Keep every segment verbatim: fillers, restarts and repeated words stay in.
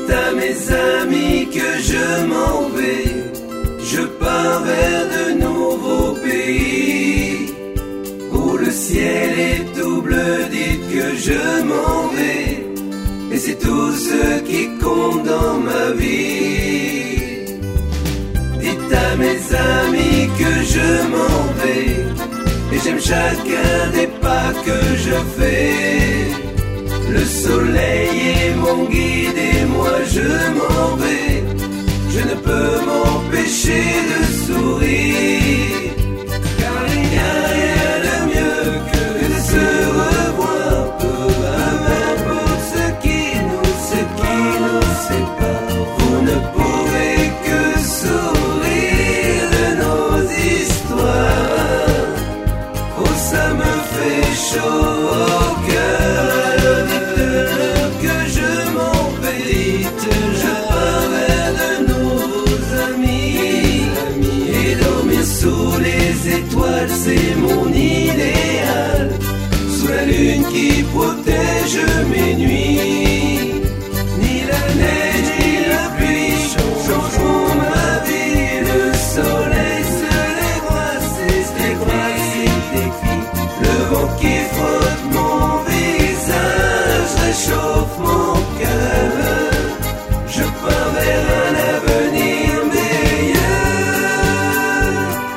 Dites à mes amis que je m'en vais, je pars vers de nouveaux pays où le ciel est tout bleu. Dites que je m'en vais, et c'est tout ce qui compte dans ma vie. Dites à mes amis que je m'en vais, et j'aime chacun des pas que je fais. Le soleil est mon guide et moi je m'en vais. Je ne peux m'empêcher de sourire, car il n'y a rien de mieux que de se revoir. Peu importe ce qui nous, ce qui nous sépare, vous ne pouvez que sourire de nos histoires. Oh, ça me fait chaud au cœur. Dites-leur que je m'en vais, je pars vers de nouveaux amis, et dormir sous les étoiles, c'est mon idéal. Sous la lune qui protège mes nuits, ni la neige ni la pluie changeront ma vie. Le soleil se lèvera, c'est écrit. Le vent qui frotte mon visage réchauffe mon cœur. Je pars vers un avenir meilleur.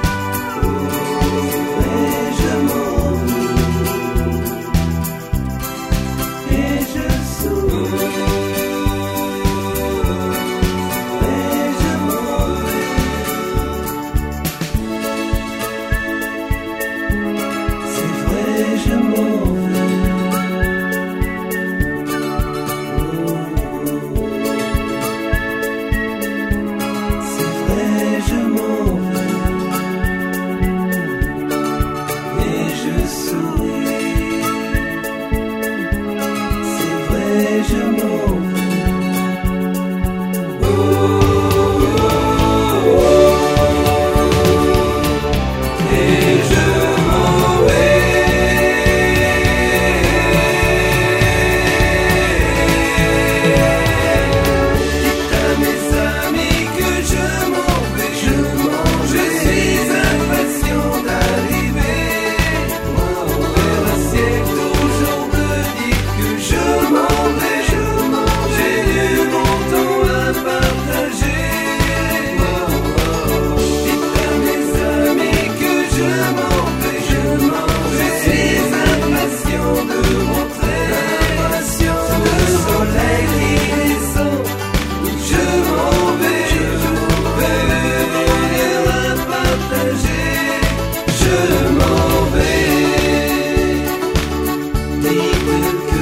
Oh, et je m'en vais, et je souris. Et je m'en vais. C'est vrai, je m'en vais. C'est vrai, je m'en vais, et je souris. C'est vrai, je m'en vais. Oh, oh, oh, oh. Et je m'en Dites à mes amis que je m'en vais, je m'en vais. Je suis impatient d'arriver vers un ciel toujours bleu. Dites que je m'en vais, je m'en vais. J'ai du bon temps à partager. Dites à mes amis que je m'en vais, je m'en vais. Je suis impatient de rentrer, impatient de soleil qui descend. Je m'en vais, je vais venir à partager. Je m'en vais. Dites